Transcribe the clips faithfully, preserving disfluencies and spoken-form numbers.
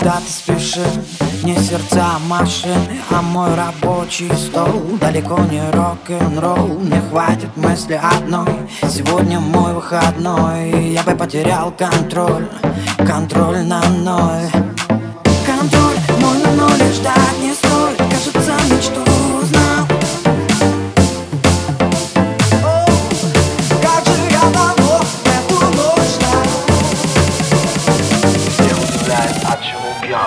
куда ты спешим? Не сердца машины, а мой рабочий стол. Далеко не рок-н-ролл, мне хватит мысли одной. Сегодня мой выходной, я бы потерял контроль. Контроль на ноль. Контроль мой на ноль, и ждать не стоит. Кажется, мечту узнал. О, как же я давно эту ночь ждал. Всех удивляет, от чего пьян.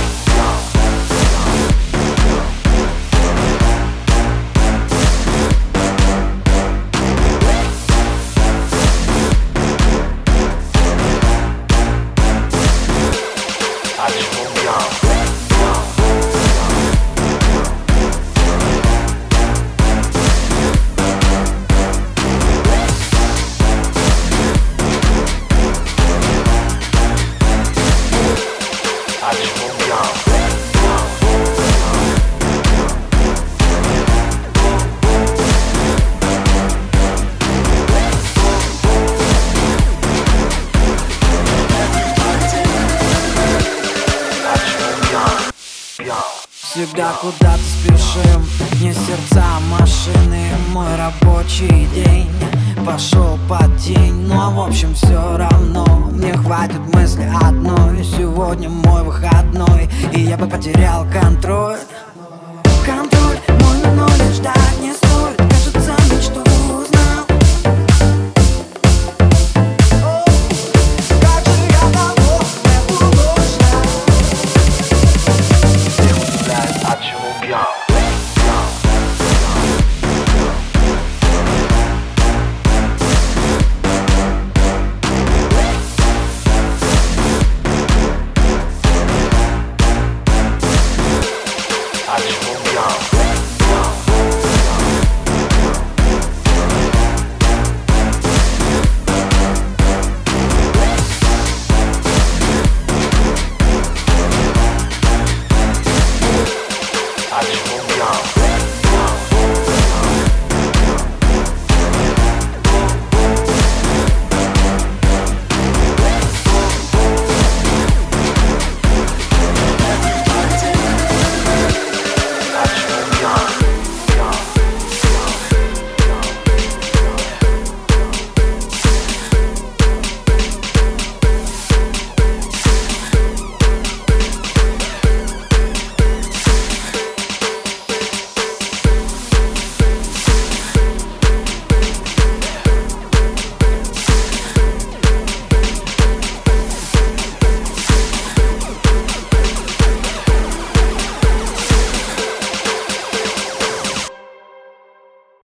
Всегда куда-то спешим, не сердца машины. Мой рабочий день пошел под тень. Ну а в общем все равно, мне хватит мысли одной. Сегодня мой выходной, и я бы потерял контроль. Контроль мой на ноль, и ждать не